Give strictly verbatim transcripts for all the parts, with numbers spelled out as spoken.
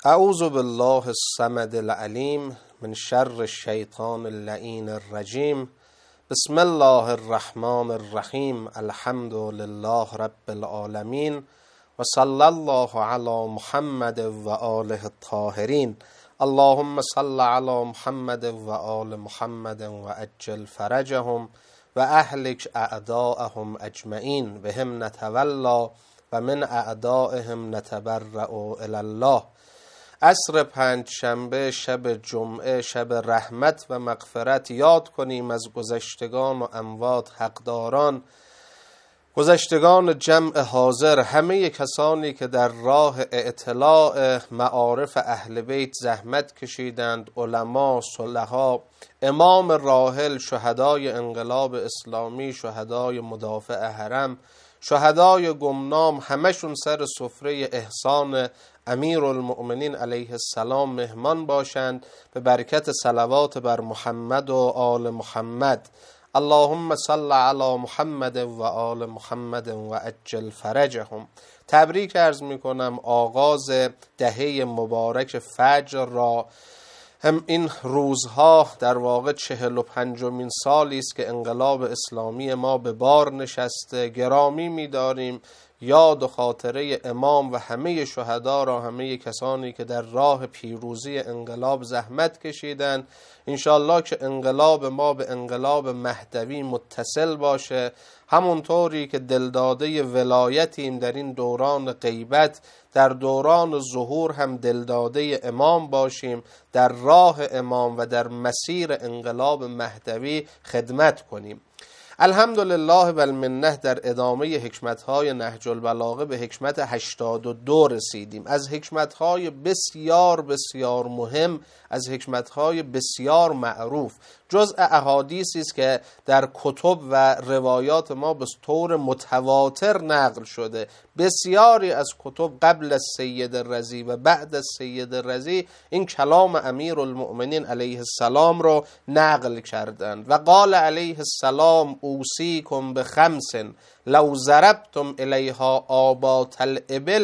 اعوذ بالله الصمد العلیم من شر الشیطان اللعین الرجیم. بسم الله الرحمن الرحیم. الحمد لله رب العالمین و صلی الله علی محمد و آله الطاهرین. اللهم صل علی محمد و آل محمد و عجل فرجهم و اهلک اعداءهم اجمعین. بهم نتولا و من اعدائهم نتبرأ الی الله. عصر پنج شنبه، شب جمعه، شب رحمت و مغفرت یاد کنیم از گذشتگان و اموات حقداران، گذشتگان جمع حاضر، همه کسانی که در راه اطلاع معارف اهل بیت زحمت کشیدند، علما، صلحا، امام راحل، شهدای انقلاب اسلامی، شهدای مدافع حرم، شهدای گمنام، همشون سر سفره احسان امیرالمؤمنین علیه السلام مهمان باشند به برکت صلوات بر محمد و آل محمد. اللهم صل علی محمد و آل محمد و عجل فرجهم. تبریک عرض می کنم آغاز دهه مبارک فجر را. هم این روزها در واقع چهل و پنجمین سالی است که انقلاب اسلامی ما به بار نشسته. گرامی می‌داریم یاد و خاطره امام و همه شهدا را، همه کسانی که در راه پیروزی انقلاب زحمت کشیدند. انشالله که انقلاب ما به انقلاب مهدوی متصل باشه، همونطوری که دلداده ولایتیم در این دوران غیبت، در دوران ظهور هم دلداده امام باشیم، در راه امام و در مسیر انقلاب مهدوی خدمت کنیم. الحمدلله و المنه در ادامه حکمت‌های نهج البلاغه به حکمت هشتاد و دو رسیدیم. از حکمت‌های بسیار بسیار مهم، از حکمت‌های بسیار معروف، جزء احادیثی است که در کتب و روایات ما به طور متواتر نقل شده. بسیاری از کتب قبل از سید رضی و بعد از سید رضی این کلام امیرالمؤمنین علیه السلام رو نقل کردند. و قال علیه السلام اوصیکم بخمس لو ضربتم الیها آبات الابل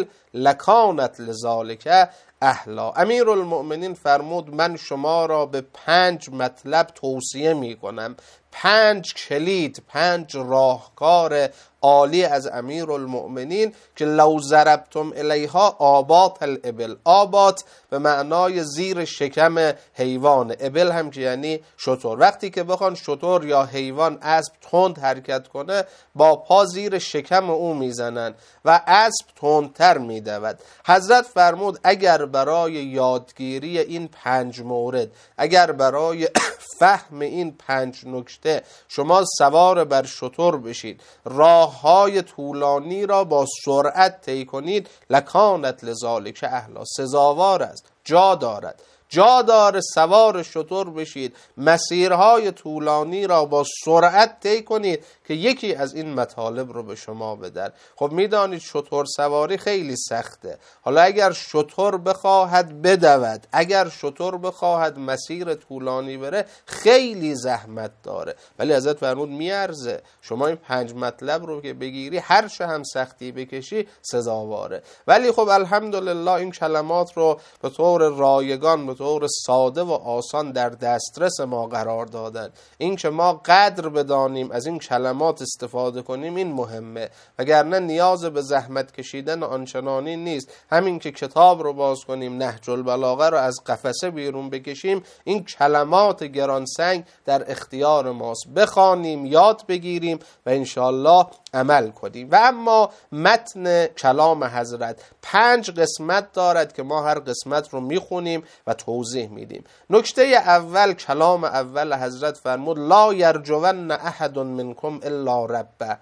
لکانت لذالک اهلا. امیرالمؤمنین فرمود من شما را به پنج مطلب توصیه می کنم، پنج کلید، پنج راهکار عالی از امیرالمؤمنین که لو ضربتم الیها آبات الابل. آبات به معنای زیر شکم حیوان، ابل هم که یعنی شتر. وقتی که بخوان شتر یا حیوان، اسب تند حرکت کنه، با پا زیر شکم او میزنن و اسب تندتر میدود. حضرت فرمود اگر برای یادگیری این پنج مورد، اگر برای فهم این پنج نکته شما سوار بر شتر بشید، راه های طولانی را با سرعت طی کنید، لکانت لذالک اهلا، سزاوار است، جا دارد، جا داره سوار شتر بشید، مسیرهای طولانی را با سرعت طی کنید که یکی از این مطالب رو به شما بدن. خب میدانید شتر سواری خیلی سخته. حالا اگر شتر بخواهد بدود، اگر شتر بخواهد مسیر طولانی بره، خیلی زحمت داره. ولی حضرت فرمود میارزه. شما این پنج مطلب رو که بگیری، هر چه هم سختی بکشی سزاواره. ولی خب الحمدلله این کلمات رو به طور رایگان، به طور ساده و آسان در دسترس ما قرار دادن. این که ما قدر بدانیم، از این کلمات استفاده کنیم، این مهمه. وگرنه نیاز به زحمت کشیدن آنچنانی نیست. همین که کتاب رو باز کنیم، نهج البلاغه رو از قفسه بیرون بکشیم، این کلمات گرانسنگ در اختیار ماست. بخوانیم، یاد بگیریم و انشالله عمل کنیم. و اما متن کلام حضرت پنج قسمت دارد که ما هر قسمت رو میخونیم و توضیح میدیم. نکته اول، کلام اول حضرت فرمود لا یرجون احد منکم الا ربه.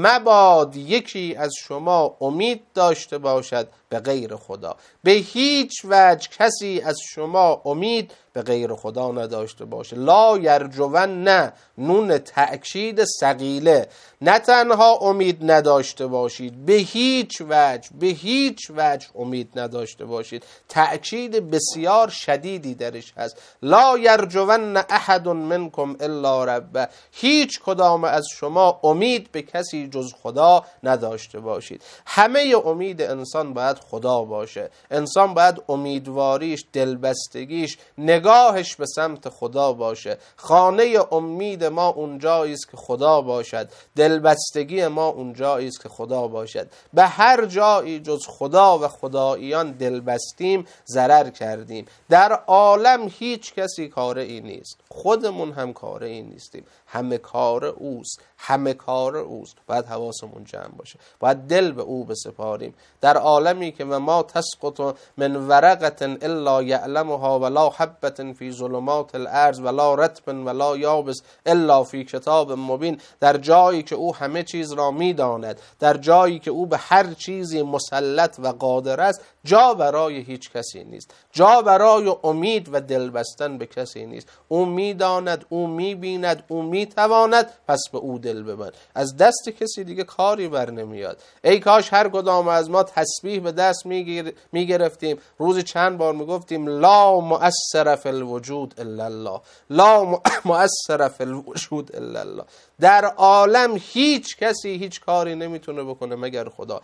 مباد یکی از شما امید داشته باشد به غیر خدا. به هیچ وجه کسی از شما امید به غیر خدا نداشته باشه. لا یرجون، نه، نون تأکید ثقیله. نه تنها امید نداشته باشید، به هیچ وجه، به هیچ وجه امید نداشته باشید. تأکید بسیار شدیدی درش هست. لا یرجون احد منکم الا ربه. هیچ کدام از شما امید به کسی جز خدا نداشته باشید. همه امید انسان باید خدا باشه. انسان باید امیدواریش، دلبستگیش، نگاهش به سمت خدا باشه. خانه امید ما اونجایی است که خدا باشد، دلبستگی ما اونجایی است که خدا باشد. به هر جایی جز خدا و خداییان دلبستیم ضرر کردیم. در عالم هیچ کسی کاره ای نیست، خودمون هم کاره ای نیستیم، همه کار اوست، همه کار اوست. باید حواسمون جمع باشه، باید دل به او بسپاریم. در عالمی که و ما تسقط من ورقة الا یعلمها ولا حبة فی ظلمات الارض ولا رطب ولا یابس الا فی کتاب مبین، در جایی که او همه چیز را میداند، در جایی که او به هر چیزی مسلط و قادر است، جا برای هیچ کسی نیست، جا برای امید و دل بستن به کسی نیست. او میداند، او میبیند، او میتواند، پس به او دل ببند. از دست کسی دیگه کاری بر نمیاد. ای کاش هر کدام از ما تسبیح به دست میگرفتیم، روزی چند بار میگفتیم لا مؤثر فی الوجود الا الله، لا مؤثر فی الوجود الا الله. در عالم هیچ کسی هیچ کاری نمیتونه بکنه مگر خدا.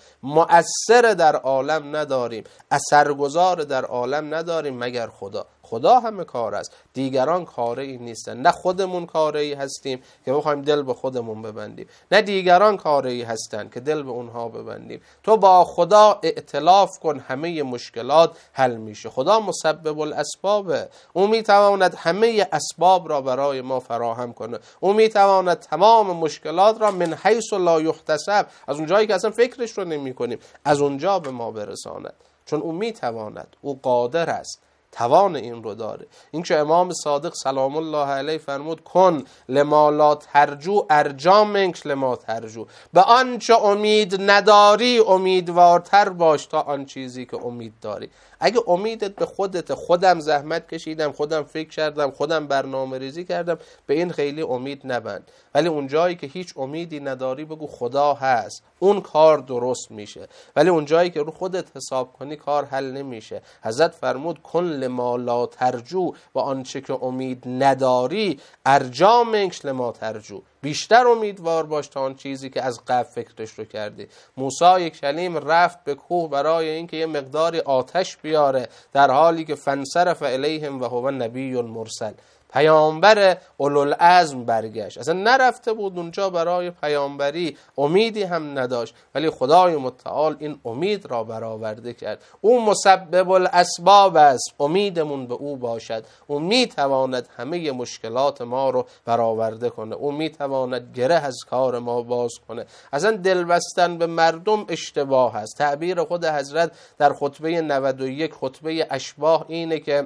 مؤثر در عالم نداریم، اثرگذار در عالم نداریم مگر خدا. خدا همه کار است، دیگران کاره ای نیستن. نه خودمون کاره ای هستیم که بخوایم دل به خودمون ببندیم، نه دیگران کاره ای هستن که دل به اونها ببندیم. تو با خدا ائتلاف کن، همه مشکلات حل میشه. خدا مسبب الاسبابه، او میتواند همه اسباب را برای ما فراهم کنه. او میتواند تمام مشکلات را من حیث لا یحتسب، از اون جایی که اصلا فکرش رو نمی کنیم، از اونجا به ما برساند. چون او میتواند، او قادر است، توان این رو داره. این که امام صادق سلام الله علیه فرمود کن لما لا ترجو ارجا منک لما ترجو، به آنچه امید نداری امیدوارتر باش تا آن چیزی که امید داری. اگه امیدت به خودت، خودم زحمت کشیدم، خودم فکر کردم، خودم برنامه ریزی کردم، به این خیلی امید نبند. ولی اون جایی که هیچ امیدی نداری بگو خدا هست، اون کار درست میشه. ولی اون جایی که رو خودت حساب کنی کار حل نمیشه. حضرت فرمود کن لما لا ترجو، و آنچه که امید نداری ارجا منک لما ترجو، بیشتر امیدوار باش تا آن چیزی که از قبل فکرش رو کردی. موسی کلیم رفت به کوه برای اینکه یه مقداری آتش بیاره، در حالی که فانصرف الیهم و هو نبی مرسل، پیامبر اولوالعزم برگشت. اصلا نرفته بود اونجا برای پیامبری، امیدی هم نداشت، ولی خدای متعال این امید را برآورده کرد. او مسبب الاسباب است، امیدمون به او باشد. او میتواند همه مشکلات ما رو برآورده کنه، او میتواند گره از کار ما باز کنه. اصلا دل بستن به مردم اشتباه است. تعبیر خود حضرت در خطبه نود و یک، خطبه اشباح، اینه که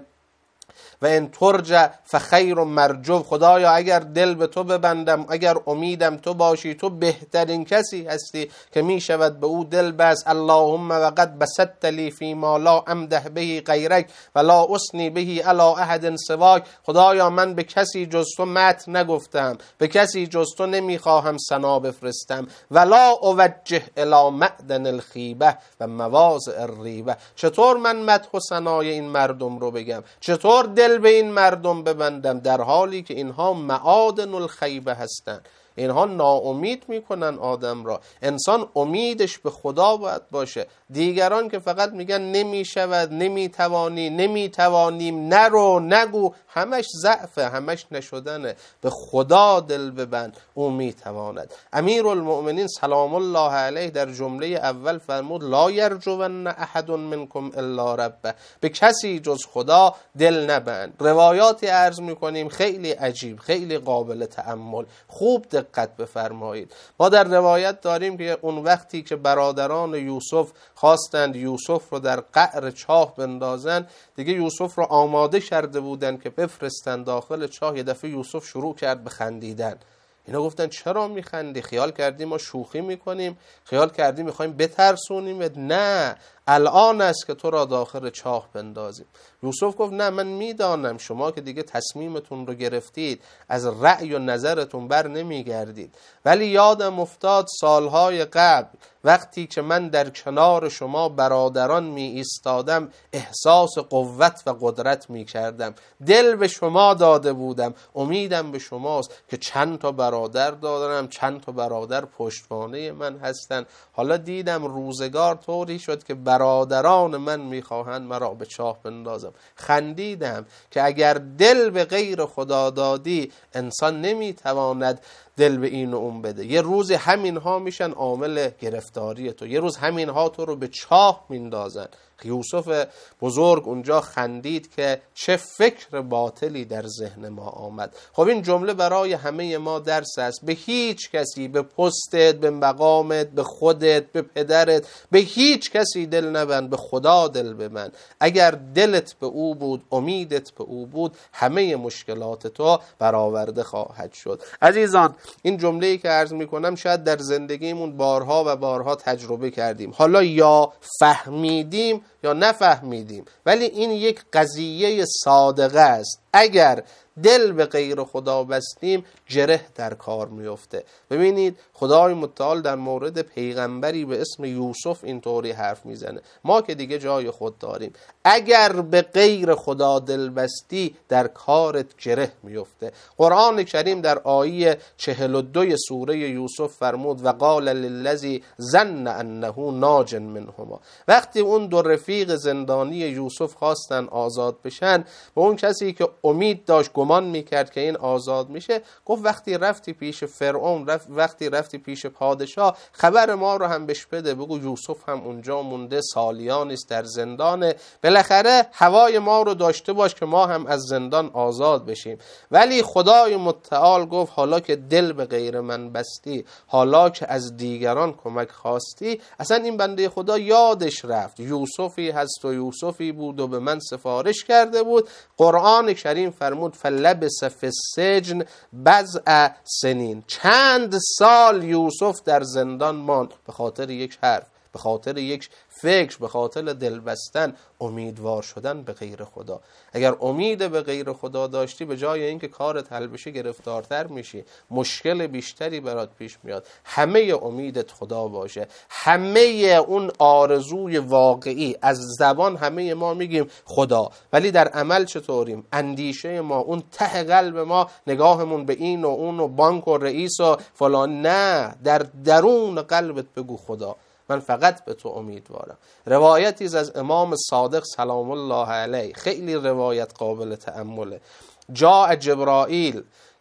و ان ترجع فخیر مرجو، خدایا اگر دل به تو ببندم، اگر امیدم تو باشی، تو بهترین کسی هستی که می شود به او دل بست. اللهم وقد بسطت لی فی ما لا امده به غیرک ولا اسنی به علی احد سواک، خدایا من به کسی جز تو مدح نگفتم، به کسی جز تو نمیخواهم ثنا بفرستم. ولا اوجه الی معدن الخیبه و مواضع الریبه، چطور من مدح و ثنای این مردم رو بگم، چطور دل به این مردم ببندم، در حالی که اینها معادن الخیبه هستند. اینها ناامید میکنن آدم را. انسان امیدش به خدا باید باشه. دیگران که فقط میگن نمیشود، نمیتوانی، نمیتوانیم، نرو، نگو، همش ضعفه، همش نشدنه. به خدا دل ببند، او میتواند. امیرالمؤمنین سلام الله علیه در جمله اول فرمود لا یرجون احد منکم الا ربه، به کسی جز خدا دل نبند. روایاتی عرض میکنیم خیلی عجیب، خیلی قابل تأمل، خوب دقت بفرمایید. ما در روایت داریم که اون وقتی که برادران یوسف خواستند یوسف رو در قعر چاه بندازن، دیگه یوسف رو آماده کرده بودن که بفرستن داخل چاه. یه دفعه یوسف شروع کرد به خندیدن. اینا گفتن چرا میخندی؟ خیال کردیم ما شوخی میکنیم؟ خیال کردیم میخوایم بترسونیم؟ نه، الان است که تو را داخل چاه بندازیم. یوسف گفت نه، من میدانم شما که دیگه تصمیمتون رو گرفتید، از رأی و نظرتون بر نمیگردید، ولی یادم افتاد سالهای قبل وقتی که من در کنار شما برادران می ایستادم احساس قوت و قدرت می کردم، دل به شما داده بودم، امیدم به شماست که چند تا برادر دارم، چند تا برادر پشتوانه من هستن. حالا دیدم روزگار طوری شد که برادران من میخواهند مرا به چاه بندازم. خندیدم که اگر دل به غیر خدا دادی انسان نمیتواند دل به این و اون بده. یه روز همین ها میشن عامل گرفتاری تو، یه روز همین ها تو رو به چاه میندازن. یوسف بزرگ اونجا خندید که چه فکر باطلی در ذهن ما آمد. خب این جمله برای همه ما درس است. به هیچ کسی، به پستت، به مقامت، به خودت، به پدرت، به هیچ کسی دل نبند، به خدا دل ببند. اگر دلت به او بود، امیدت به او بود، همه مشکلات تو برآورده خواهد شد. عزیزان، این جمله‌ای که عرض میکنم شاید در زندگیمون بارها و بارها تجربه کردیم، حالا یا فهمیدیم یا نفهمیدیم، ولی این یک قضیه صادقه است. اگر دل به غیر خدا بستیم جره در کار میفته. ببینید خدای متعال در مورد پیغمبری به اسم یوسف اینطوری حرف میزنه. ما که دیگه جای خود داریم، اگر به غیر خدا دل بستی در کارت جره میفته. قرآن کریم در آیه چهل و دو سوره یوسف فرمود و قال للذی ظن انه ناج منهما. وقتی اون دو رفیق زندانی یوسف خواستن آزاد بشن، به اون کسی که امید داشت، گمان میکرد که این آزاد میشه، گفت وقتی رفتی پیش فرعون، رفت وقتی رفتی پیش پادشاه، خبر ما رو هم بهش بده، بگو یوسف هم اونجا مونده، سالیانی است در زندانه، بالاخره هوای ما رو داشته باش که ما هم از زندان آزاد بشیم. ولی خدای متعال گفت حالا که دل به غیر من بستی، حالا که از دیگران کمک خواستی، اصلا این بنده خدا یادش رفت یوسفی هست و یوسفی بود و به من سفارش کرده بود. قرآن کریم فرمود فلبث فی السجن بضع سنین. چند سال یوسف در زندان ماند به خاطر یک حرف، به خاطر یک فکر، به خاطر دل بستن، امیدوار شدن به غیر خدا. اگر امید به غیر خدا داشتی، به جای اینکه کارت حل بشه گرفتارتر میشی، مشکل بیشتری برات پیش میاد. همه امیدت خدا باشه، همه اون آرزوی واقعی. از زبان همه ما میگیم خدا، ولی در عمل چطوریم؟ اندیشه ما، اون ته قلب ما، نگاهمون به این و اون و بانک و رئیس و فلان، نه، در درون قلبت بگو خدا، من فقط به تو امیدوارم. روایتی از امام صادق سلام الله علیه، خیلی روایت قابل تأمله. جاء جبرائیل،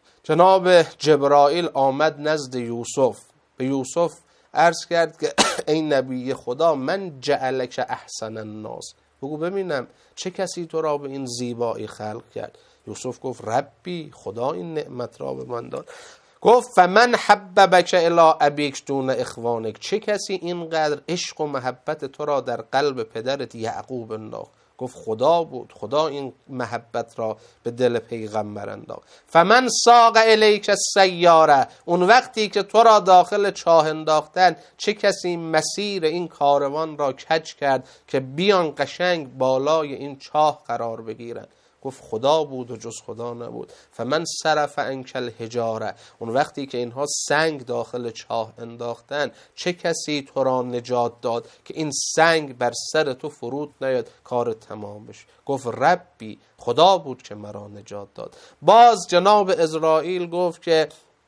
جناب جبرائیل آمد نزد یوسف، به یوسف عرض کرد که ای نبی خدا، من جعلک احسن الناس، بگو ببینم چه کسی تو را به این زیبایی خلق کرد. یوسف گفت ربی، خدا این نعمت را به من داد. گفت فمن حببک الی ابیک دون اخوانک، چه کسی اینقدر عشق و محبت تو را در قلب پدرت یعقوب انداخت؟ گفت خدا بود، خدا این محبت را به دل پیغمبر انداخت. فمن ساق الیک السیاره، اون وقتی که تو را داخل چاه انداختن، چه کسی مسیر این کاروان را کج کرد که بیان قشنگ بالای این چاه قرار بگیرن؟ گفت خدا بود و جز خدا نبود. فمن صرف عنک الحجاره، اون وقتی که اینها سنگ داخل چاه انداختن، چه کسی تو را نجات داد که این سنگ بر سر تو فرود نیاد، کار تمام بشه؟ گفت ربی، خدا بود که مرا نجات داد. باز جناب اسرائیل گفت که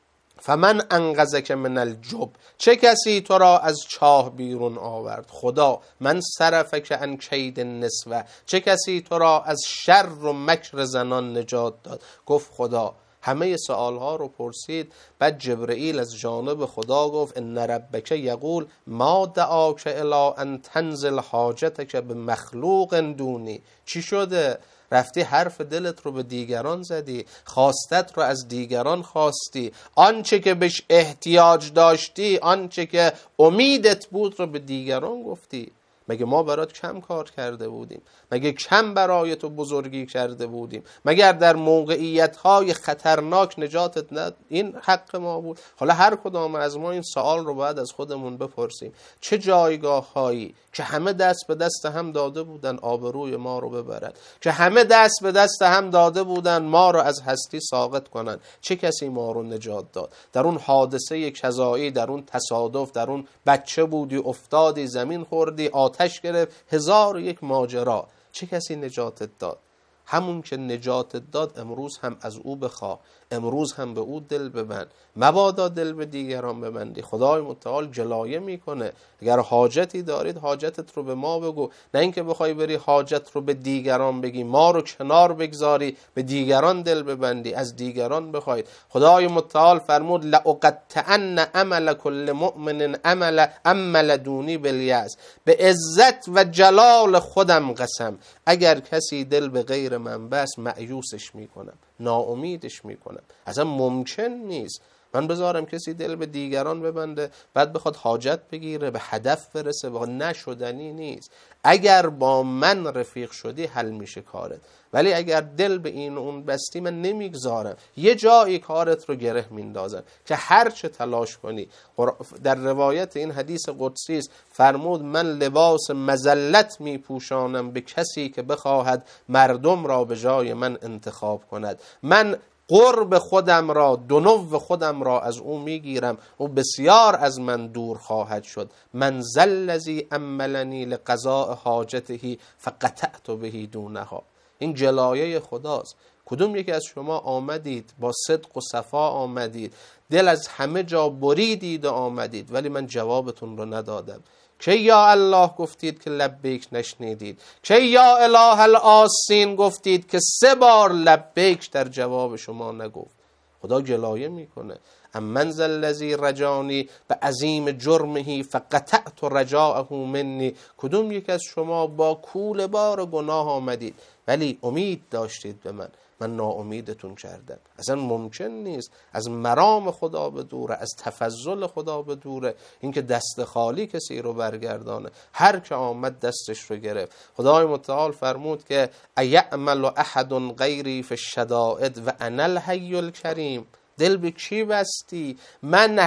فمن انقذک من الجب، چه کسی تو را از چاه بیرون آورد؟ خدا. من صرفک عن کید النسوه، چه کسی تو را از شر و مکر زنان نجات داد؟ گفت خدا. همه سوالها رو پرسید. بعد جبرئیل از جانب خدا گفت ان ربک یقول ما دعاک الی ان تنزل حاجتک بمخلوق دونی. چی شده؟ رفتی حرف دلت رو به دیگران زدی، خواستت رو از دیگران خواستی، آنچه که بهش احتیاج داشتی، آنچه که امیدت بود رو به دیگران گفتی. مگه ما برات کم کار کرده بودیم؟ مگه کم برای تو بزرگی کرده بودیم؟ مگر در موقعیت‌های خطرناک نجاتت نه این حق ما بود؟ حالا هر کدام از ما این سوال رو باید از خودمون بپرسیم. چه جایگاه‌هایی که همه دست به دست هم داده بودن آبروی ما رو ببرن، که همه دست به دست هم داده بودن ما رو از هستی ساقط کنن، چه کسی ما رو نجات داد؟ در اون حادثه کذایی، در اون تصادف، در اون بچه بودی افتادی زمین خوردی آتش گرفت، هزار و یک ماجرا، چه کسی نجاتت داد؟ همون که نجات داد امروز هم از او بخواه، امروز هم به او دل ببند، مبادا دل به دیگران ببندی. خدای متعال جلایه میکنه. اگر حاجتی دارید حاجتت رو به ما بگو، نه اینکه بخوای بری حاجت رو به دیگران بگی، ما رو کنار بگذاری به دیگران دل ببندی، از دیگران بخواید. خدای متعال فرمود لأقطعن عمل کل مؤمن عمل عمل دونی بالیأس، به عزت و جلال خودم قسم اگر کسی دل به غیر من بست مأیوسش میکنم، ناامیدش میکنم. اصلا ممکن نیست من بذارم کسی دل به دیگران ببنده بعد بخواد حاجت بگیره به هدف برسه، با نشدنی نیست. اگر با من رفیق شدی حل میشه کارت، ولی اگر دل به این اون بستی من نمیگذارم، یه جایی کارت رو گره میندازم که هر چه تلاش کنی. در روایت این حدیث قدسی است فرمود من لباس مذلت میپوشانم به کسی که بخواهد مردم را به جای من انتخاب کند. من قرب خودم را، دنو خودم را از او میگیرم، او بسیار از من دور خواهد شد. من ذا الذی املنی لقضاء حاجته فقطعت به دونها. این جلایه خداست. کدوم یکی از شما آمدید با صدق و صفا آمدید، دل از همه جا بریدید و آمدید، ولی من جوابتون رو ندادم. که یا الله گفتید که لبیک نشنیدید، که یا اله الآسین گفتید که سه بار لبیک در جواب شما نگفت. خدا جلایه میکنه. امن ذا الذی رجانی به عظیم جرمه فقطعت رجاءه منی. کدوم یک از شما با کوله بار گناه آمدید ولی امید داشتید به من، من ناامیدتون کردم. اصلا ممکن نیست. از مرام خدا به دوره، از تفضل خدا به دوره اینکه دست خالی کسی رو برگردانه. هر که آمد دستش رو گرفت. خدای متعال فرمود که ایعمل احد غیری فی الشدائد و انا الحی الکریم. دل به کی بستی؟ من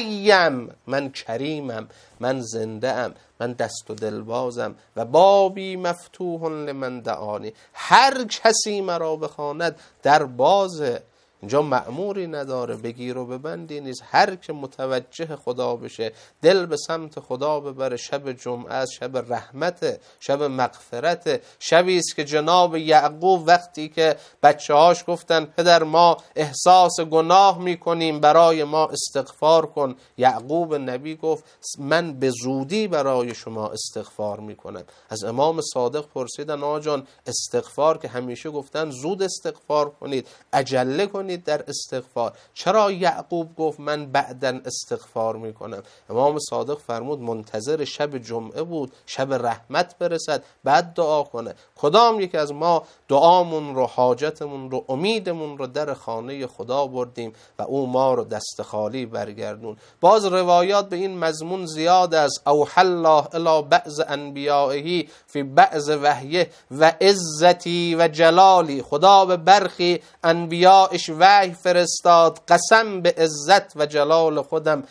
حیم، من کریمم، من زنده ام، من دست و دلبازم و بابی مفتوح لمن دعانی. هر کسی مرا بخواند در بازه. اینجا مأموری نداره، بگیر و ببندی نیست. هر که متوجه خدا بشه، دل به سمت خدا ببره، شب جمعه است، شب رحمت، شب مغفرت، شبی است که جناب یعقوب وقتی که بچه هاش گفتن پدر ما احساس گناه میکنیم برای ما استغفار کن، یعقوب نبی گفت من به زودی برای شما استغفار میکنم. از امام صادق پرسیدن آقا جان استغفار که همیشه گفتن زود استغفار کنید، عجله کنید در استغفار، چرا یعقوب گفت من بعدن استغفار میکنم؟ امام صادق فرمود منتظر شب جمعه بود، شب رحمت برسد بعد دعا کنه. کدام یک از ما دعامون رو، حاجتمون رو، امیدمون رو در خانه خدا بردیم و او ما رو دست خالی برگردون؟ باز روایات به این مضمون زیاد است. اوحی الله الی بعض انبیائه فی بعض وحیه و عزتی و جلالی. خدا به برخی انبیائش وحی فرستاد، قسم به عزت و جلال خودم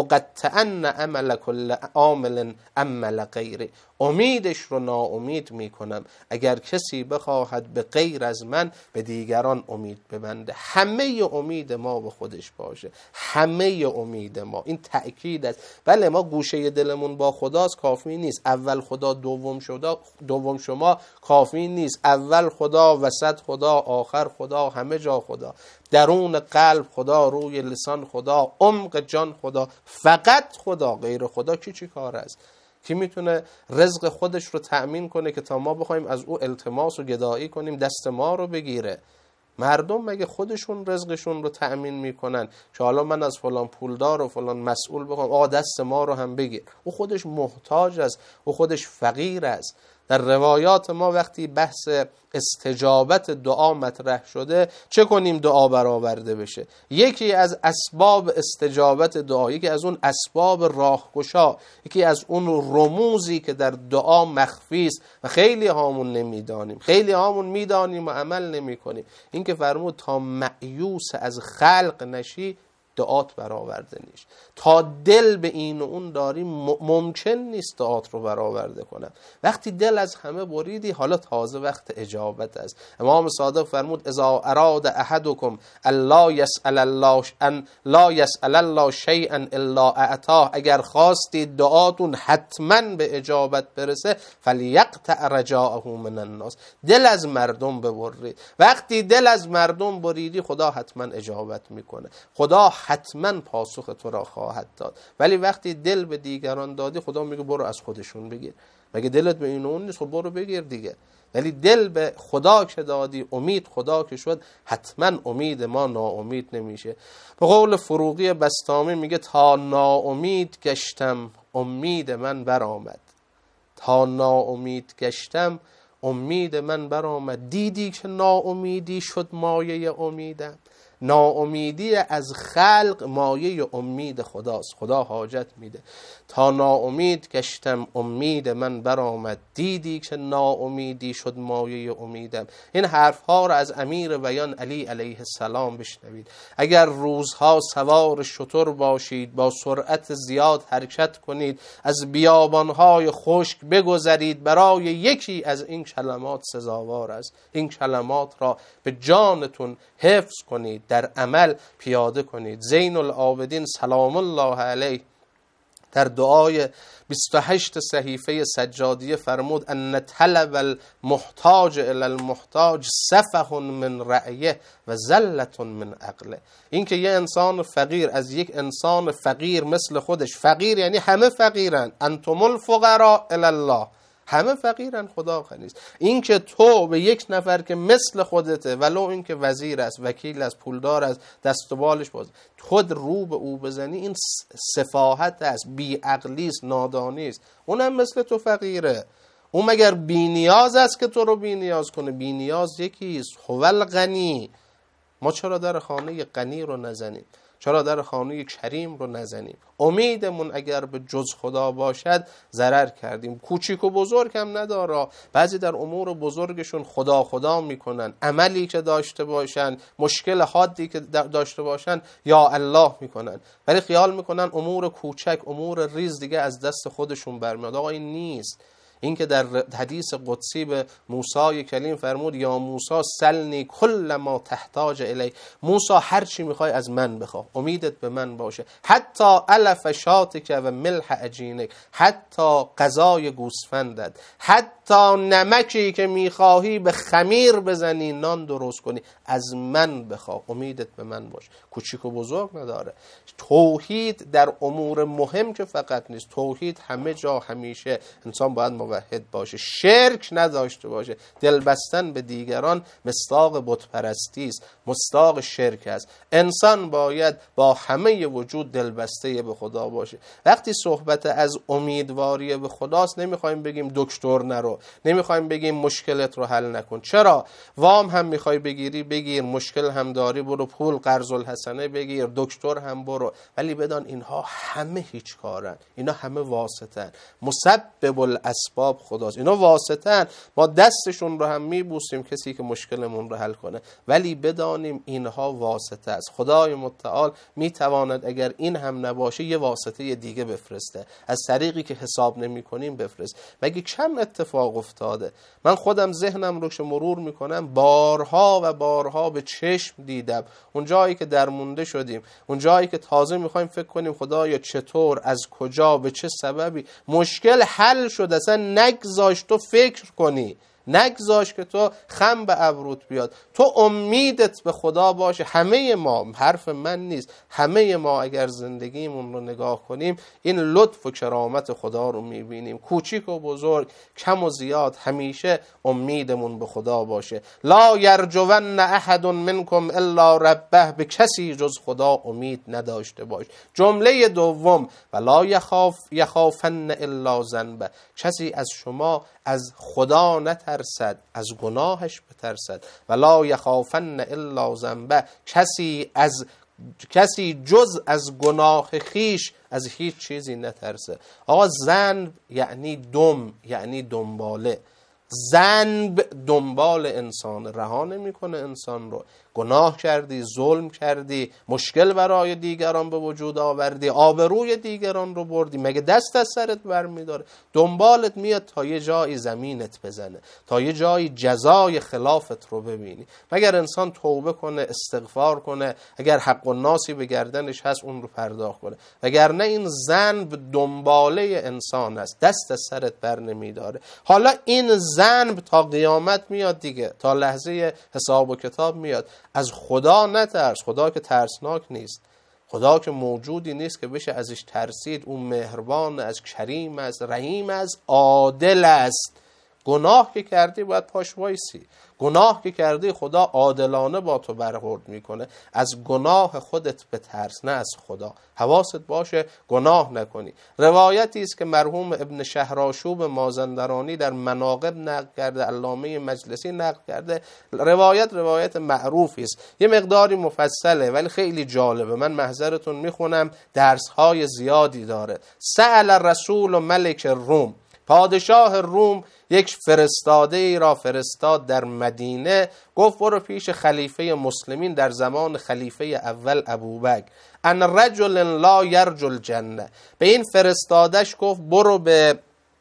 لأقطعن عمل کل عامل عمل غیره. امیدش رو ناامید میکنم اگر کسی بخواهد به غیر از من به دیگران امید ببنده. همه امید ما به خودش باشه، همه امید ما. این تأکید است. بله ما گوشه دلمون با خداست، کافی نیست. اول خدا دوم شما، دوم شما کافی نیست. اول خدا، وسط خدا، آخر خدا، همه جا خدا. درون قلب خدا، روی لسان خدا، عمق جان خدا، فقط خدا. غیر خدا کی چی کار است؟ کی میتونه رزق خودش رو تأمین کنه که تا ما بخوایم از او التماس و گدایی کنیم دست ما رو بگیره؟ مردم مگه خودشون رزقشون رو تأمین میکنن که حالا من از فلان پولدار و فلان مسئول بخوام آقا دست ما رو هم بگیر؟ او خودش محتاج است، او خودش فقیر است. در روایات ما وقتی بحث استجابت دعا مطرح شده، چه کنیم دعا برآورده بشه؟ یکی از اسباب استجابت دعا، یکی از اون اسباب راهگشا، یکی از اون رموزی که در دعا مخفی است و خیلی هامون نمیدانیم، خیلی هامون میدانیم و عمل نمی کنیم، این که فرمود تا مأیوس از خلق نشی دعات برآورده نیست. تا دل به این و اون داری ممکن نیست دعات رو برآورده کنم. وقتی دل از همه بریدی حالا تازه وقت اجابت است. امام صادق فرمود اذا اراد احدکم الا یسأل الله ان لا یسأل الله شیئا الا اعطاه، اگر خواستید دعاتون حتما به اجابت برسه فلیقطع رجاءه من الناس، دل از مردم ببرید. وقتی دل از مردم بریدی خدا حتما اجابت میکنه، خدا حتما پاسخ تو را خواهد داد. ولی وقتی دل به دیگران دادی خدا میگه برو از خودشون بگیر. مگه دلت به این و اون نیست؟ خب برو بگیر دیگه. ولی دل به خدا که دادی، امید خدا که شد، حتما امید ما ناامید نمیشه. به قول فروغی بسطامی میگه تا ناامید گشتم امید من برآمد، تا ناامید گشتم امید من برآمد. دیدی که ناامیدی شد مایه امیدم. ناامیدی از خلق مایه امید خداست. خدا حاجت میده. تا ناامید گشتم امید من برآمد، دیدی که ناامیدی شد مایه امیدم. این حرف ها را از امیر بیان علی علیه السلام بشنوید. اگر روزها سوار شتر باشید، با سرعت زیاد حرکت کنید، از بیابانهای خشک بگذرید، برای یکی از این کلمات سزاوار است. این کلمات را به جانتون حفظ کنید، در عمل پیاده کنید. زین العابدین سلام الله علیه در دعای بیست و هشت صحیفه سجادیه فرمود ان طلب المحتاج الی المحتاج سفه من رأیه و زلة من عقله. این که یه انسان فقیر از یک انسان فقیر مثل خودش، فقیر یعنی همه فقیرن، انتم الفقراء الی الله، همه فقیرن، خدا غنیست. این که تو به یک نفر که مثل خودته، ولو این که وزیر است، وکیل است، پولدار است، دست و بالش باز، خود رو به او بزنی، این سفاهت است، بیعقلی است، نادانی است. اونم مثل تو فقیره. اون مگر بی نیاز است که تو رو بی نیاز کنه؟ بی نیاز یکیست، هو الغنی. ما چرا در خانه غنی رو نزنیم؟ چرا در خانه کریم رو نزنیم؟ امیدمون اگر به جز خدا باشد ضرر کردیم. کوچیک و بزرگ هم نداره. بعضی در امور بزرگشون خدا خدا میکنن، عملی که داشته باشن، مشکل حادی که داشته باشن یا الله میکنن، ولی خیال میکنن امور کوچک، امور ریز دیگه از دست خودشون برمیاد. آقا این نیست. این که در حدیث قدسی به موسی کلیم فرمود یا موسی سلنی کل ما تحتاج الی، موسی هر چی میخوای از من بخواه، امیدت به من باشه. حتی علف شاتک و ملح عجینک، حتی غذای گوسفندت، حتی نمکی که میخواهی به خمیر بزنی نان درست کنی، از من بخواه، امیدت به من باشه. کوچیک و بزرگ نداره. توحید در امور مهم که فقط نیست، توحید همه جا همیشه انسان باید موحد باشه، شرک نداشته باشه. دل بستن به دیگران مصداق بت پرستی است، مصداق شرک است. انسان باید با همه وجود دل بسته به خدا باشه. وقتی صحبت از امیدواری به خداست، نمیخوایم بگیم دکتر نرو، نمیخوایم بگیم مشکلت رو حل نکن. چرا؟ وام هم میخوای بگیری بگیر، مشکل هم داری برو پول قرض الحسنه بگیر، دکتر هم برو. ولی بدان اینها همه هیچ کارن، اینا همه واسطن. مسبب الاسباب خداست، اینا واسطن. ما دستشون رو هم میبوسیم کسی که مشکلمون رو حل کنه، ولی بدانیم اینها واسطه است. خدای متعال میتواند اگر این هم نباشه یه واسطه دیگه بفرسته، از طریقی که حساب نمی کنیم بفرست. مگه کم اتفاق افتاده؟ من خودم ذهنم رو که مرور میکنم بارها و بارها به چشم دیدم اون جایی که درمونده شدیم، اون جایی که تازه میخوایم فکر کنیم خدایا چطور، از کجا، به چه سببی مشکل حل شد، اصلا نگذاشت تو فکر کنی، نگذاش که تو خم به ابروت بیاد. تو امیدت به خدا باشه. همه ما، حرف من نیست، همه ما اگر زندگیمون رو نگاه کنیم این لطف و کرامت خدا رو میبینیم. کوچیک و بزرگ، کم و زیاد، همیشه امیدمون به خدا باشه. لا یرجون احد منکم الا ربه، به کسی جز خدا امید نداشته باش. جمله دوم ولا یخاف یخافن الا ذنبه، کسی از شما از خدا نترسد، از گناهش بترسد. ولا یخافن الا ذنبه، کسی از کسی جز از گناه خیش از هیچ چیزی نترسه. آقا ذنب یعنی دم، یعنی دنباله. ذنب دنبال انسان، رها نمیکنه انسان رو. گناه کردی، ظلم کردی، مشکل برای دیگران به وجود آوردی، آبروی دیگران رو بردی، مگه دست از سرت برمیداره؟ دنبالت میاد تا یه جایی زمینت بزنه، تا یه جایی جزای خلافت رو ببینی. مگر انسان توبه کنه، استغفار کنه، اگر حق الناسی به گردنش هست اون رو پرداخت کنه، وگرنه این ذنب دنباله انسان است، دست از سرت بر نمیداره. حالا این ذنب تا قیامت میاد دیگه، تا لحظه حساب و کتاب میاد. از خدا نترس، خدا که ترسناک نیست، خدا که موجودی نیست که بشه ازش ترسید. اون مهربان است، کریم است، رحیم است، عادل است. گناه که کردی باید پاش وایسی، گناه که کردی خدا عادلانه با تو برخورد میکنه. از گناه خودت بترس، نه از خدا. حواست باشه گناه نکنی. روایتی است که مرحوم ابن شهرآشوب مازندرانی در مناقب نقل کرده، علامه مجلسی نقل کرده. روایت روایت معروفی است، یه مقداری مفصله ولی خیلی جالبه. من محضرتون میخونم، درسهای زیادی داره. سأل رسول ملک الروم، پادشاه روم یک فرستاده ای را فرستاد در مدینه، گفت برو پیش خلیفه مسلمین در زمان خلیفه اول ابوبکر، ان رجل لا یرجو الجنه. به این فرستادش گفت برو به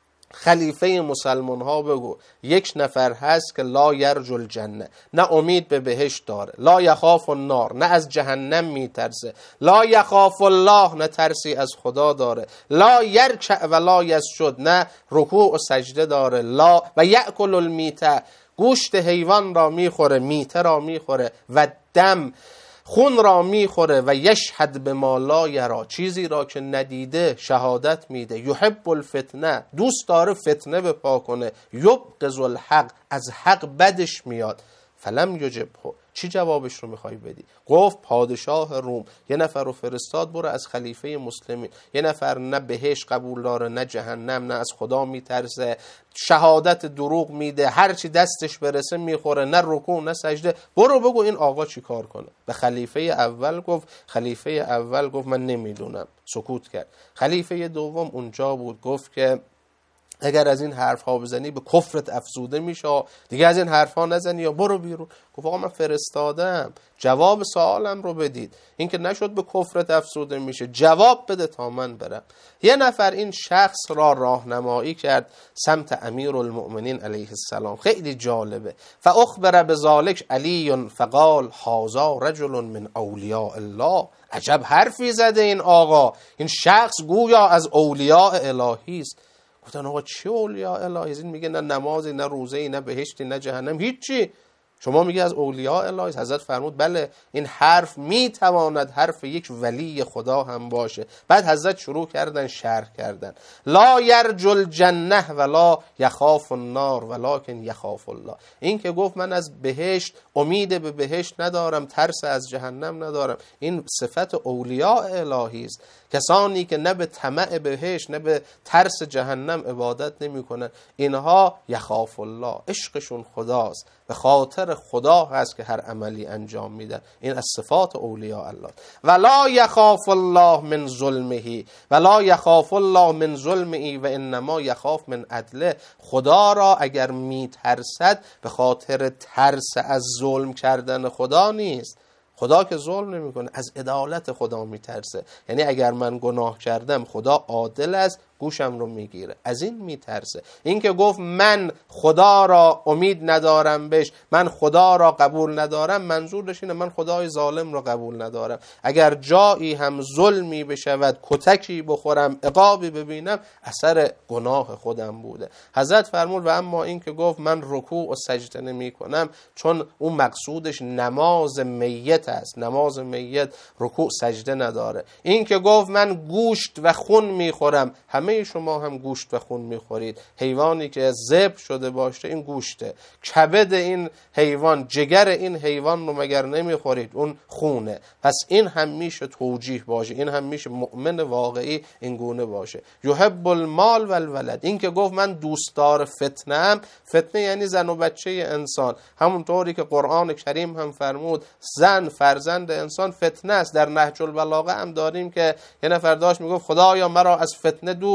خلیفه مسلمان ها بگو یک نفر هست که لا یرجو الجنه، نه امید به بهشت داره، لا یخاف النار، نه از جهنم میترسه، لا یخاف الله، نه ترسی از خدا داره، لا یرکع و لا یسجد، نه رکوع و سجده داره، لا و یأکل المیته، گوشت حیوان را میخوره، میته را میخوره، و دم، خون را میخوره، و یشهد به ما لا یرا، چیزی را که ندیده شهادت میده، یحب الفتنه، دوست داره فتنه بپا کنه، یبغض الحق، از حق بدش میاد. فلم یجبه، چی جوابش رو میخوای بدی؟ گفت پادشاه روم یه نفر رو فرستاد برو از خلیفه مسلمین، یه نفر نه بهشت قبول داره نه جهنم، نه از خدا میترسه، شهادت دروغ میده، هر چی دستش برسه میخوره، نه رکوع نه سجده، برو بگو این آقا چی کار کنه. به خلیفه اول گفت، خلیفه اول گفت من نمیدونم، سکوت کرد. خلیفه دوم اونجا بود، گفت که اگر از این حرف ها بزنی به کفرت افزوده میشه، دیگه از این حرف ها نزنی یا برو بیرون. گفت آقا من فرستادم، جواب سوالم رو بدید، این که نشد به کفرت افزوده میشه، جواب بده تا من برم. یه نفر این شخص را راهنمایی کرد سمت امیرالمؤمنین علیه السلام. خیلی جالبه. فاخبر بذلک علی فقال هذا رجل من اولیاء الله، عجب حرفی زده این آقا، این شخص گویا از اولیاء الهی است. گفتن آقا چه اولیاء الهی؟ این میگه نه نمازی، نه روزه‌ای، نه بهشتی، نه جهنم، هیچی. شما میگه از اولیاء الهی؟ حضرت فرمود بله، این حرف میتواند حرف یک ولی خدا هم باشه. بعد حضرت شروع کردن شرح کردن، لا یرجو الجنه ولا یخاف النار ولکن یخاف الله. این که گفت من از بهشت امید به بهشت ندارم، ترس از جهنم ندارم، این صفت اولیاء الهی است. کسانی که نه به طمع بهشت نه به ترس جهنم عبادت نمیکنن، اینها یخاف الله، عشقشون خداست، به خاطر خدا هست که هر عملی انجام میدن. این از صفات اولیاء الله. ولا یخاف الله من ظلمه، ولا یخاف الله من ظلمه و انما یخاف من عدله. خدا را اگر میترسد به خاطر ترس از ظلم کردن خدا نیست. خدا که ظلم نمی کنه، از عدالت خدا میترسه. یعنی اگر من گناه کردم خدا عادل است، گوشم رو میگیره، از این میترسه. این که گفت من خدا را امید ندارم بهش، من خدا را قبول ندارم، منظورش اینه من خدای ظالم را قبول ندارم. اگر جایی هم ظلمی بشود، کتکی بخورم، عقابی ببینم، اثر گناه خودم بوده. حضرت فرمود و اما این که گفت من رکوع و سجده نمی کنم، چون اون مقصودش نماز میت است، نماز میت رکوع سجده نداره. این که گفت من گوشت و خون میخورم، همه شما هم گوشت و خون میخورید. حیوانی که ذبح شده باشه این گوشته، کبد این حیوان، جگر این حیوان رو مگر نمیخورید؟ اون خونه. پس این هم میشه توجیه باشه، این هم میشه مؤمن واقعی این گونه باشه. یحب المال و الولد، این که گفت من دوستدار فتنه ام، فتنه یعنی زن و بچه انسان، همونطوری که قرآن کریم هم فرمود زن فرزند انسان فتنه است. در نهج البلاغه هم داریم که یه نفر داشت میگفت خدایا مرا از فتنه دور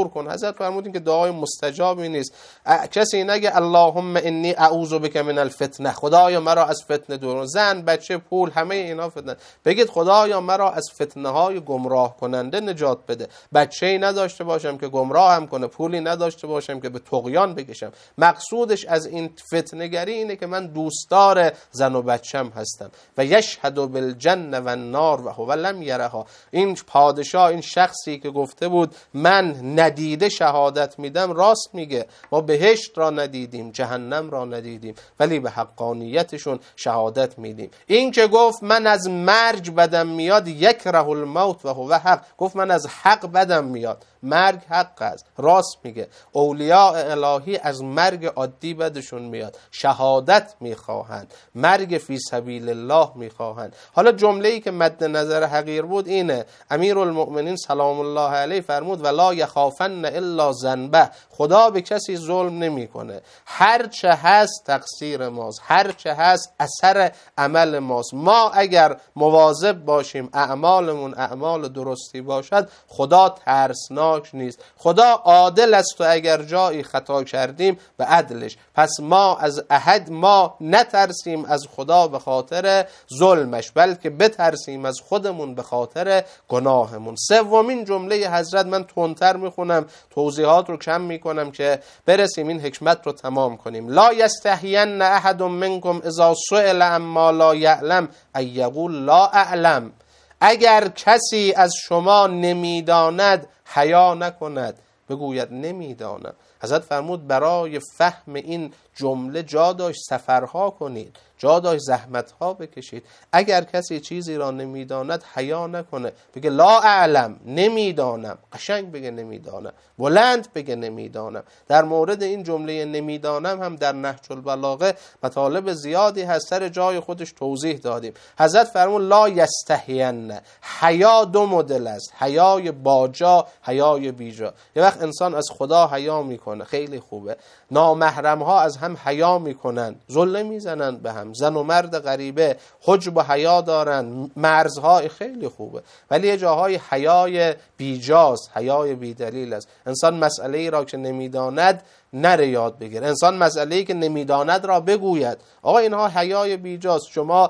دور کن. حضرت فرمودین که دعای مستجابی نیست. کسی نگه اللهم انی اعوذ بک من الفتنه، خدایا مرا از فتنه دور کن. زن، بچه، پول، همه اینا فتنه. بگید خدایا مرا از فتنه های گمراه کننده نجات بده. بچه‌ای نداشته باشم که گمراه هم کنه، پولی نداشته باشم که به طغیان بکشم. مقصودش از این فتنه گری اینه که من دوستدار زن و بچم هستم. و یشهد بالجنه و النار و هو لم یرها. این پادشاه، این شخصی که گفته بود من ندیده شهادت میدم، راست میگه. ما بهشت را ندیدیم، جهنم را ندیدیم، ولی به حقانیتشون شهادت میدیم. این که گفت من از مرگ بدم میاد، یکره الموت و هو حق، گفت من از حق بدم میاد. مرگ حق است، راست میگه. اولیاء الهی از مرگ عادی بدشون میاد، شهادت میخواهند، مرگ فی سبیل الله میخواهند. حالا جمله‌ای که مد نظر حقیر بود اینه، امیرالمؤمنین سلام الله علیه فرمود ولا یخافن الا ذنبه، خدا به کسی ظلم نمیکنه. هر چه هست تقصیر ماست، هر چه هست اثر عمل ماست. ما اگر مواظب باشیم، اعمالمون اعمال درستی باشد، خدا ترسناک نیست. خدا عادل است و اگر جایی خطا کردیم به عدلش. پس ما از احد ما نترسیم از خدا به خاطر ظلمش، بلکه بترسیم از خودمون به خاطر گناهمون. سومین جمله حضرت، من تندتر میخونم، توضیحات رو کم میکنم که برسیم این حکمت رو تمام کنیم. لا یستحین احد منکم اذا سئل عما لا یعلم ان یقول لا اعلم. اگر کسی از شما نمیداند حیا نکند بگوید نمیدانم. حضرت فرمود برای فهم این جمله جا داشت سفرها کنید، جا داشت زحمتها بکشید. اگر کسی چیزی را نمیداند حیا نکنه، بگه لا اعلم، نمیدانم. قشنگ بگه نمیدانم، بلند بگه نمیدانم. در مورد این جمله نمیدانم هم در نهج البلاغه مطالب زیادی هست، سر جای خودش توضیح دادیم. حضرت فرمود لا یستحین. حیا دو مدل است، حیای باجا، حیای بیجا. یه وقت انسان از خدا حیا میکنه، خیلی خوبه. نامحرم ها از هم حیا میکنن، ظلم میزنن به هم. زن و مرد غریبه حجب و حیا دارن، مرزهای خیلی خوبه. ولی یه جاهای حیای بیجاست، حیای بیدلیل است. انسان مسئله ای را که نمیداند نره یاد بگیر. انسان مسئله ای که نمیداند را بگوید. آقا اینها حیای بیجاست. شما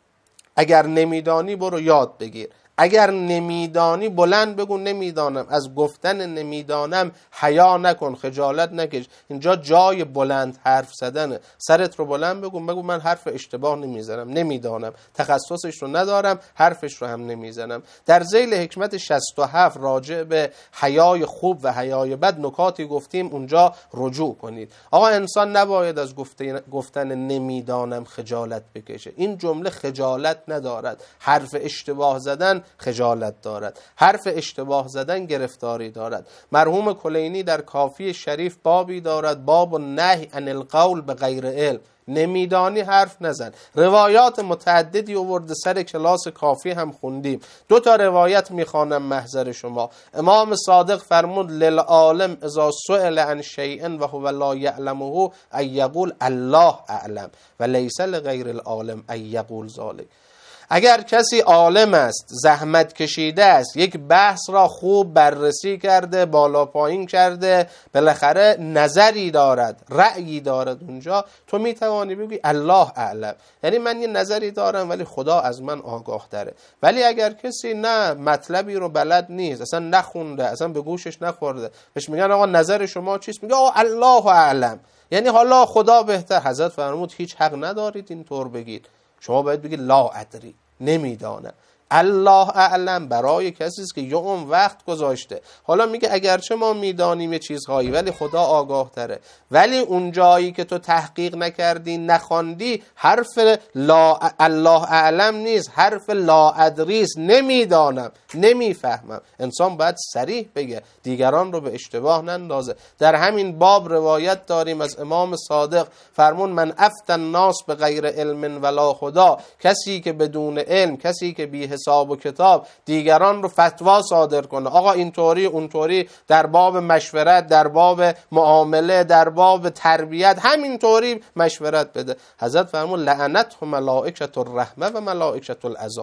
اگر نمیدانی برو یاد بگیر. اگر نمیدانی بلند بگو نمیدانم. از گفتن نمیدانم حیا نکن، خجالت نکش. اینجا جای بلند حرف زدنه. سرت رو بلند بگو، بگو من حرف اشتباه نمیزنم، نمیدانم، تخصصش رو ندارم، حرفش رو هم نمیزنم. در ذیل حکمت شصت و هفت راجع به حیای خوب و حیای بد نکاتی گفتیم، اونجا رجوع کنید. آقا انسان نباید از گفتن نمیدانم خجالت بکشه. این جمله خجالت ندارد. حرف اشتباه زدن خجالت دارد، حرف اشتباه زدن گرفتاری دارد. مرحوم کلینی در کافی شریف بابی دارد، باب النهی عن القول به غیر علم. نمیدانی حرف نزن. روایات متعددی آورده، سر کلاس کافی هم خوندیم. دو تا روایت میخوانم محضر شما. امام صادق فرمود للعالم اذا سئل عن شیء و هو لا یعلمه ان یقول الله اعلم و لیس لغیر العالم ان یقول ذلک. اگر کسی عالم است، زحمت کشیده است، یک بحث را خوب بررسی کرده، بالا پایین کرده، بالاخره نظری دارد، رأیی دارد، اونجا تو میتوانی بگی الله اعلم، یعنی من یه نظری دارم ولی خدا از من آگاه تره. ولی اگر کسی نه مطلبی رو بلد نیست، اصلا نخونده، اصلا به گوشش نخورده، بهش میگن آقا نظر شما چیست؟ میگه آقا الله اعلم، یعنی حالا خدا بهتر. حضرت فرمود هیچ حق ندارید اینطور بگید. شما باید بگید لا ادری، نمیدانم. الله اعلم برای کسی است که یه عمر وقت گذاشته. حالا میگه اگرچه ما میدانیم یه چیزهایی ولی خدا آگاه تره. ولی اون جایی که تو تحقیق نکردی، نخواندی، حرف لا الله اعلم نیست، حرف لا ادری است، نمیدانم، نمیفهمم. انسان باید صریح بگه، دیگران رو به اشتباه نندازه. در همین باب روایت داریم از امام صادق، فرمون من افتى الناس به غیر علم ولا خدا. کسی که بدون علم، کسی که بی حساب و کتاب دیگران رو فتوا صادر کنه، آقا اینطوری اونطوری، در باب مشورت، در باب معامله، در باب تربیت، همینطوری مشورت بده. حضرت فرمود لعنته ملائکه الرحمه و ملائکه العذاب.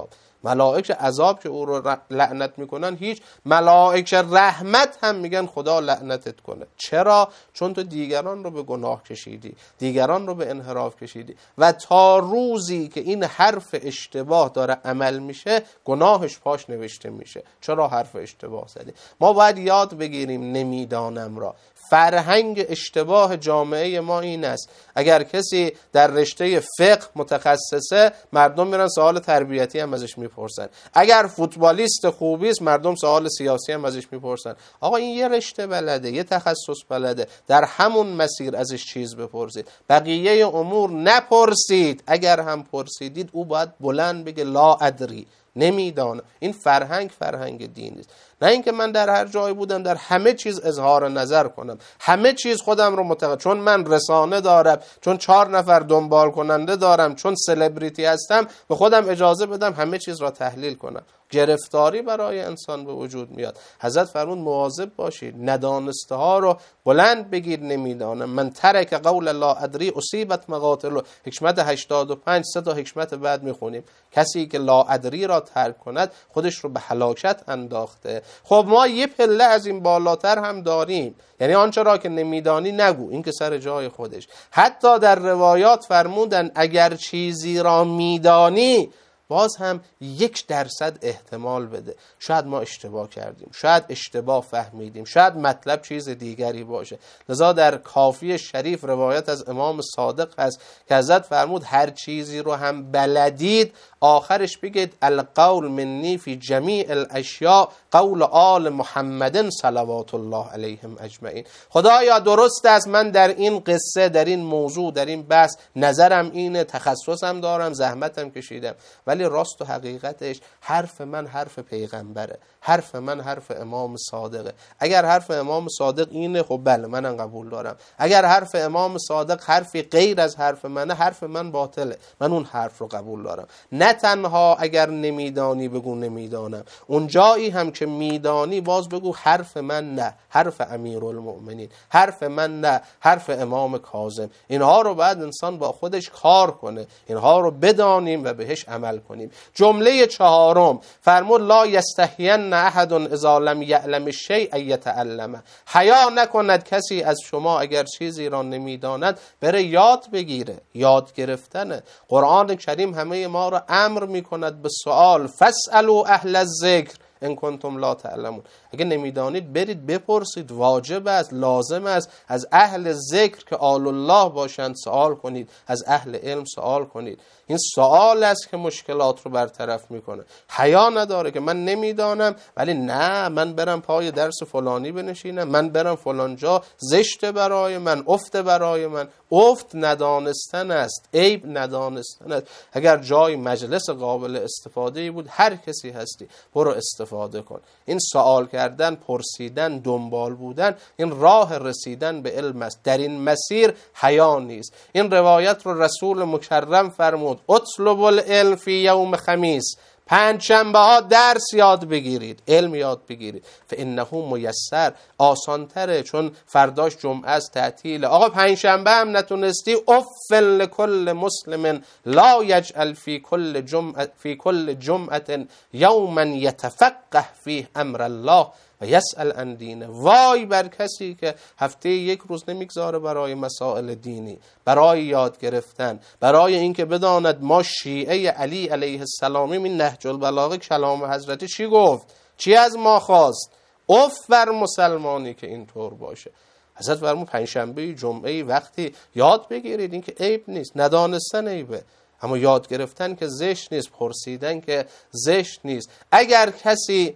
ملائک عذاب که او رو لعنت میکنن هیچ، ملائک رحمت هم میگن خدا لعنتت کنه. چرا؟ چون تو دیگران رو به گناه کشیدی، دیگران رو به انحراف کشیدی و تا روزی که این حرف اشتباه داره عمل میشه گناهش پاش نوشته میشه. چرا حرف اشتباه زدی؟ ما باید یاد بگیریم نمیدانم را. فرهنگ اشتباه جامعه ما این است، اگر کسی در رشته فقه متخصصه مردم میرن سوال تربیتی هم ازش میپرسن، اگر فوتبالیست خوبی است مردم سوال سیاسی هم ازش میپرسن. آقا این یه رشته بلده، یه تخصص بلده، در همون مسیر ازش چیز بپرسید، بقیه امور نپرسید. اگر هم پرسیدید او باید بلند بگه لا ادری، نمیدانم. این فرهنگ فرهنگ دینی است، نه اینکه من در هر جایی بودم در همه چیز اظهار نظر کنم، همه چیز خودم رو متقاعد، چون من رسانه دارم، چون چهار نفر دنبال کننده دارم، چون سلبریتی هستم، به خودم اجازه بدم همه چیز را تحلیل کنم. گرفتاری برای انسان به وجود میاد. حضرت فرمود مواظب باشید، ندانسته ها رو بلند بگید نمیدانم. من ترک قول لا ادری اصیبت مقاتل. حکمت هشتاد و پنج، سه تا حکمت بعد میخونیم. کسی که لا ادری را ترک کند خودش رو به هلاکت انداخته. خب ما یه پله از این بالاتر هم داریم، یعنی آنچه را که نمیدانی نگو، این که سر جای خودش. حتی در روایات فرمودن اگر چیزی را میدانی باز هم یک درصد احتمال بده، شاید ما اشتباه کردیم، شاید اشتباه فهمیدیم، شاید مطلب چیز دیگری باشه. لذا در کافی شریف روایت از امام صادق هست که حضرت فرمود هر چیزی رو هم بلدید آخرش بگید القول منی فی جمیع الاشیاء قول آل محمد صلوات الله علیهم اجمعین. خدایا درست است من در این قصه، در این موضوع، در این بحث نظرم اینه، تخصصم دارم، زحمتم کشیدم، ولی راست و حقیقتش حرف من حرف پیغمبره، حرف من حرف امام صادقه. اگر حرف امام صادق اینه خب بله منم قبول دارم، اگر حرف امام صادق حرفی غیر از حرف منه حرف من باطله، من اون حرف رو قبول دارم. نه تنها اگر نمیدانی بگو نمیدانم، اون جایی هم که میدانی باز بگو حرف من نه، حرف امیرالمؤمنین، حرف من نه، حرف امام کاظم. اینها رو بعد انسان با خودش کار کنه، اینها رو بدانیم و بهش عمل کنیم. جمله چهارم فرمود لا یستحین احد اذا لم یعلم الشیء یتعلمه. حیا نکند کسی از شما اگر چیزی را نمیداند بره یاد بگیره. یاد گرفتنه. قرآن کریم همه ما را امر میکند به سوال فاسالوا اهل الذکر ان کنتم لا تعلمون. اگه نمیدانید برید بپرسید، واجب است، لازم است. از اهل ذکر که آل الله باشند سوال کنید، از اهل علم سوال کنید. این سوال است که مشکلات رو برطرف میکنه. حیا نداره که من نمیدانم ولی نه من برم پای درس فلانی بنشینم، من برم فلان جا، زشته برای من، افت برای من. افت ندانستن است، عیب ندانستن است. اگر جای مجلس قابل استفاده بود هر کسی هستی برو استفاده کن. این سوال کردن، پرسیدن، دنبال بودن این راه رسیدن به علم است. در این مسیر حیا نیست. این روایت رو رسول مکرم فرمود اطلب العلم فی یوم خمیس، پنج شنبه ها درس یاد بگیرید، علم یاد بگیرید. فانه میسر، آسانتره چون فرداش جمعه است تعطیله. آقا پنج شنبه هم نتونستی افل لکل مسلم لا یجعل فی کل جمعه فی کل جمعه یوما یتفقه فی امر الله و یسأل عن دینه. وای بر کسی که هفته یک روز نمیگذاره برای مسائل دینی، برای یاد گرفتن، برای اینکه بداند ما شیعه علی علیه السلامی. این نهج البلاغه کلام حضرت چی گفت، چی از ما خواست؟ اف بر مسلمانی که اینطور باشه. حضرت فرمود پنجشنبه جمعه وقتی یاد بگیرید، این که عیب نیست، ندانستن عیبه، اما یاد گرفتن که زشت نیست، پرسیدن که زشت نیست. اگر کسی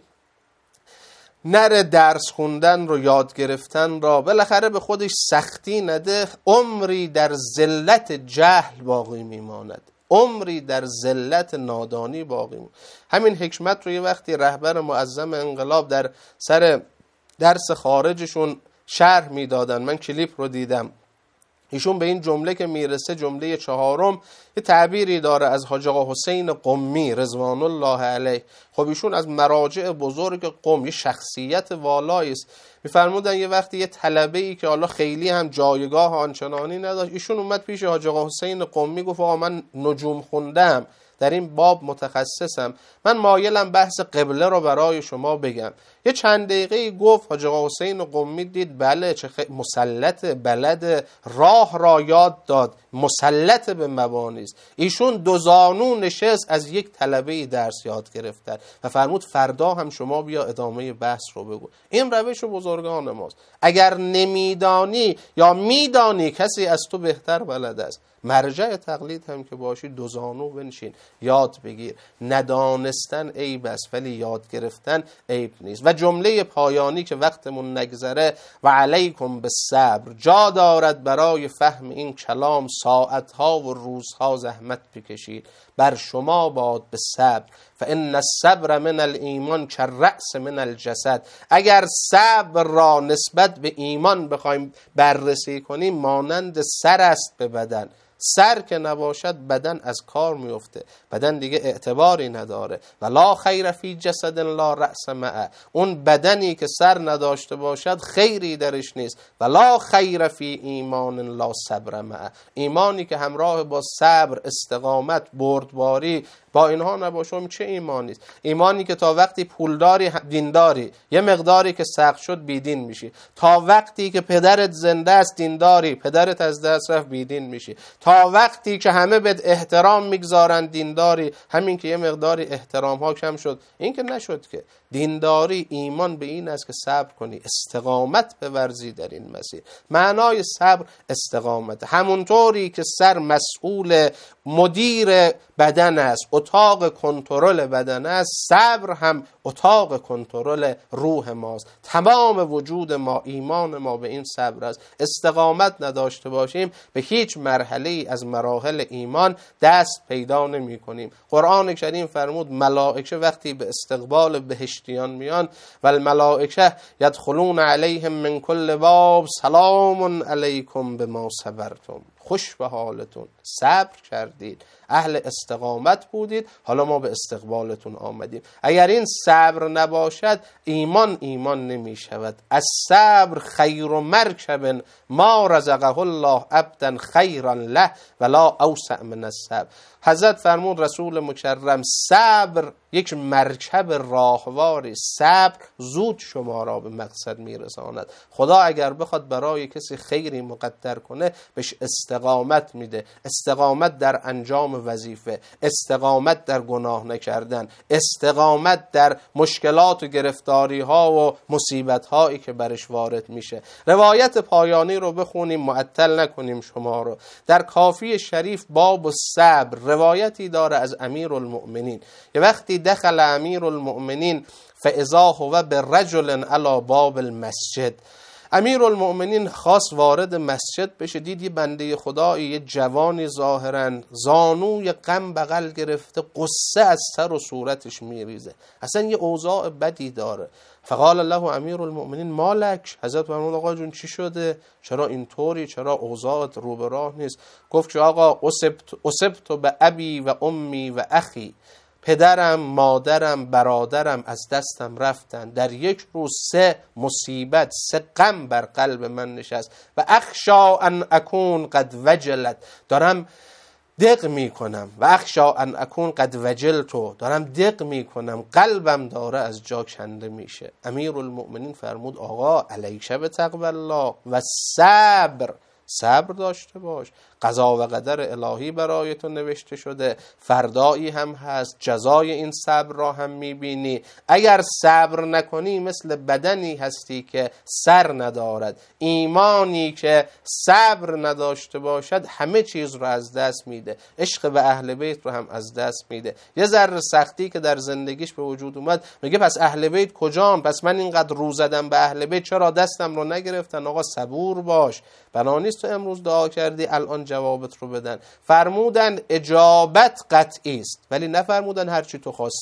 نره درس خوندن رو، یاد گرفتن را، بالاخره به خودش سختی نده، عمری در ذلت جهل باقی میماند، عمری در ذلت نادانی باقی میماند. همین حکمت رو یه وقتی رهبر معظم انقلاب در سر درس خارجشون شرح میدادن، من کلیپ رو دیدم. ایشون به این جمله که میرسه، جمله چهارم، یه تعبیری داره از حاج آقا حسین قمی رضوان الله علیه. خب ایشون از مراجع بزرگ قم، یه شخصیت والایی است. میفرمودن یه وقتی یه طلبه‌ای که حالا خیلی هم جایگاه آنچنانی نداشت، ایشون اومد پیش حاج آقا حسین قمی گفت آقا من نجوم خوندم، در این باب متخصصم، من مایلم بحث قبله رو برای شما بگم. یه چند دقیقه گفت حاج آقا حسین قمی، دید بله چه خ... مسلط بلد، راه را یاد داد، مسلط به مبانی است. ایشون دو زانو نشست از یک طلبه درس یاد گرفتن و فرمود فردا هم شما بیا ادامه بحث رو بگو. این روش بزرگان ماست. اگر نمیدانی یا میدانی کسی از تو بهتر بلد است، مرجع تقلید هم که باشی دو زانو بنشین یاد بگیر. ندانستن عیب است ولی یاد گرفتن عیب نیست. و جمله پایانی که وقتمون نگذره، و علیکم بالصبر، جا دارد برای فهم این کلام ساعتها و روزها زحمت بکشید. بر شما باد به صبر، فان الصبر من الایمان کالرأس من الجسد. اگر صبر را نسبت به ایمان بخوایم بررسی کنیم، مانند سر است به بدن. سر که نباشد بدن از کار میفته، بدن دیگه اعتباری نداره. و لا خیر فی جسد لا رأس معه، اون بدنی که سر نداشته باشد خیری درش نیست. و لا خیر فی ایمان لا صبر معه، ایمانی که همراه با صبر، استقامت، بردباری با اینها نباشم چه ایمانی است؟ ایمانی که تا وقتی پولداری دینداری، یه مقداری که سخت شد بیدین میشی، تا وقتی که پدرت زنده است دینداری، پدرت از دست رفت بیدین میشی، تا وقتی که همه بهت احترام میگذارن دینداری، همین که یه مقداری احترام ها کم شد. این که نشد که. دینداری، ایمان به این است که صبر کنی، استقامت بورزی در این مسیر. معنای صبر استقامت. همونطوری که سر مسئول مدیر بدن است، اتاق کنترل بدن است، صبر هم اتاق کنترل روح ماست. تمام وجود ما، ایمان ما به این صبر است. استقامت نداشته باشیم به هیچ مرحله از مراحل ایمان دست پیدا نمی کنیم. قرآن کریم فرمود ملائکه وقتی به استقبال بهشتیان میان، و الملائکه یدخلون علیهم من کل باب سلام علیکم بما صبرتم، خوش به حالتون، صبر کردید، اهل استقامت بودید، حالا ما به استقبالتون آمدیم. اگر این صبر نباشد ایمان ایمان نمی شود. از صبر خیر و مرکب ما رزقه الله عبدا خیرا له ولا اوسع من الصبر. حضرت فرمود رسول مکرم صبر یک مرکب راهواری، صبر زود شما را به مقصد میرساند. خدا اگر بخواد برای کسی خیری مقدر کنه بهش استقامت میده. استقامت در انجام وظیفه، استقامت در گناه نکردن، استقامت در مشکلات و گرفتاری ها و مصیبت هایی که برش وارد میشه. روایت پایانی رو بخونیم، معطل نکنیم شما رو. در کافی شریف باب الصبر روایتی داره از امیر المؤمنین. یه وقتی دخل امیر المؤمنین فاذا هو برجل علی باب المسجد، امیر المؤمنین خواست وارد مسجد بشه، دید یه بنده خدایی، یه جوانی ظاهرا زانوی غم بغل گرفته، قصه از سر و صورتش میریزه، اصلا یه اوضاع بدی داره. فقال له امیر المؤمنین مالک، حضرت فرمود آقا جون چی شده؟ چرا اینطوری؟ چرا اوضاعت رو به راه نیست؟ گفت که آقا اصبت اصبت به ابی و امی و اخی، پدرم، مادرم، برادرم از دستم رفتن. در یک روز سه مصیبت، سه غم بر قلب من نشست. و اخشا ان اکون قد وجلت، دارم دق می کنم. و اخشا ان اکون قد وجلتو، دارم دق می کنم، قلبم داره از جا کنده میشه. امیر المؤمنین فرمود آقا علیک بتقوی الله و صبر، صبر داشته باش، قضا و قدر الهی برای تو نوشته شده، فردایی هم هست، جزای این صبر را هم میبینی. اگر صبر نکنی مثل بدنی هستی که سر ندارد. ایمانی که صبر نداشته باشد همه چیز رو از دست میده، عشق به اهل بیت رو هم از دست میده. یه ذره سختی که در زندگیش به وجود اومد میگه پس اهل بیت کجام؟ پس من اینقدر رو زدم به اهل بیت چرا دستم رو نگرفتن؟ آقا صبور باش، بنا نیست تو امروز دعا کردی الان جوابت رو بدن. فرمودن اجابت قطعی است، ولی نفرمودن هر چی تو خواستی.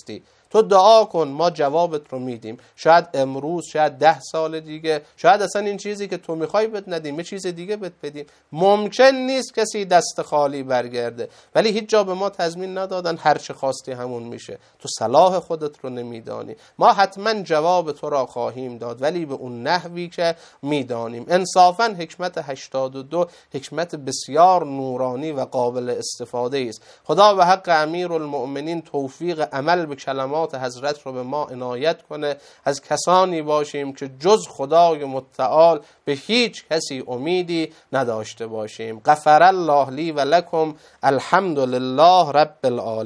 تو دعا کن ما جوابت رو میدیم. شاید امروز، شاید ده سال دیگه، شاید اصلا این چیزی که تو میخوای بهت ندیم، یه چیز دیگه بهت بدیم. ممکن نیست کسی دست خالی برگرده، ولی هیچ جا به ما تضمین ندادن هر چه خواستی همون میشه. تو صلاح خودت رو نمیدانی. ما حتما جواب تو را خواهیم داد، ولی به اون نحوی که میدانیم. انصافاً حکمت هشتاد و دو حکمت بسیار نورانی و قابل استفاده است. خدا به حق امیرالمؤمنین توفیق عمل به کلمات حضرت رو به ما عنایت کنه. از کسانی باشیم که جز خدای متعال به هیچ کسی امیدی نداشته باشیم. غفر الله لی و لکم. الحمد لله رب العالمین.